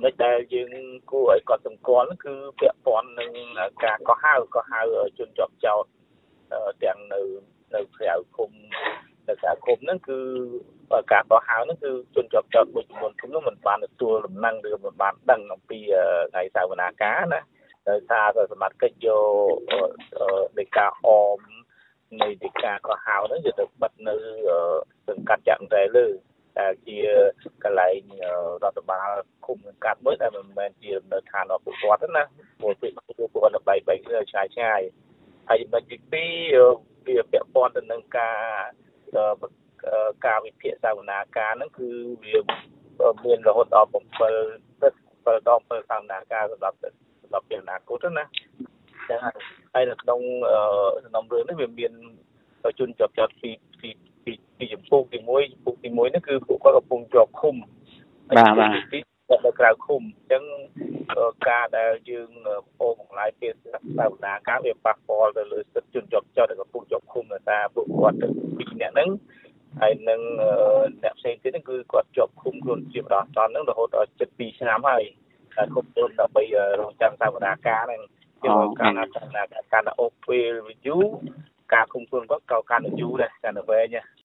ចំណុចដែលយើងគួរឲ្យគាត់សម្គាល់គឺពាក់ព័ន្ធនឹងការកោះហៅជនជាប់ចោតទាំងនៅក្រៅឃុំហ្នឹងគឺការកោះហៅហ្នឹងគឺជនជាប់ចោតមួយចំនួនធំនោះមិនបានទទួលដំណឹងឬមិនបានដឹងអំពីថ្ងៃសវនាការណាដោយសារតែសមត្ថកិច្ចយកនៃការនៃការកោះហៅហ្នឹងយកទៅបិទនៅសង្កាត់ចាក់តែលើដែលជាកន្លែងរដ្ឋបាលឃុំសង្កាត់មួយដែលមិនមែនជានៅឋានរបស់ពួកគាត់ទេណាពួកគាត់ទៅបែកឆ្ងាយហើយចំណុចទី2វាពាក់ព័ន្ធទៅនឹងការវិភាគសវនាការហ្នឹងគឺវាមានរហូតដល់7ដង7សវនាការសម្រាប់ពីអនាគតណាចឹងហើយនៅក្នុងសំណុំរឿងនេះវាមានជនជាប់ចោតពីចំពោះទី1នេះគឺពួកគាត់កំពុងជាប់ឃុំបាទនៅក្រៅឃុំអញ្ចឹងការដែលយើងអូបង្លាយពីសវនាការវាប៉ះពាល់ទៅលើសិទ្ធិជនជាប់ចោតដែលកំពុងជាប់ឃុំដោយសារពួកគាត់ទាំងពីរនាក់ហ្នឹងហើយនឹងអ្នកផ្សេងទៀតហ្នឹងគឺគាត់ជាប់ឃុំខ្លួនជាបណ្ដោះអាសន្នហ្នឹងរហូតដល់ជិត2ឆ្នាំហើយតែគុំខ្លួនដើម្បីរងចាំសវនាការហ្នឹងជាការណាត់សវនាការអូពេលយូរការឃុំខ្លួនគាត់ក៏កាន់តែយូរដែរកាន់តែវែង